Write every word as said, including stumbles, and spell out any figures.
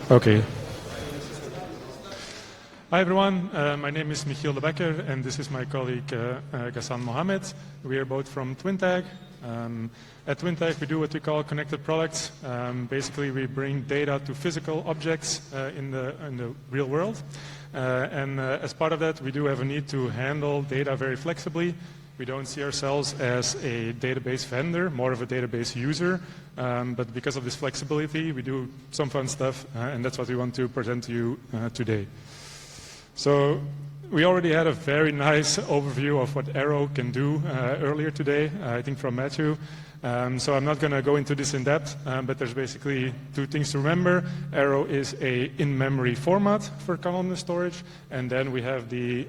Okay. Hi everyone, uh, my name is Michiel de Becker and this is my colleague uh, uh, Ghassan Mohammed. We are both from Twintag. Um, at Twintag we do what we call connected products. Um, basically we bring data to physical objects uh, in, the, in the real world. Uh, and uh, as part of that we do have a need to handle data very flexibly. We don't see ourselves as a database vendor, more of a database user, um, but because of this flexibility we do some fun stuff uh, and that's what we want to present to you uh, today. So we already had a very nice overview of what Arrow can do uh, earlier today, uh, I think from Matthew. Um, so I'm not going to go into this in depth, um, but there's basically two things to remember. Arrow is a in-memory format for columnar storage, and then we have the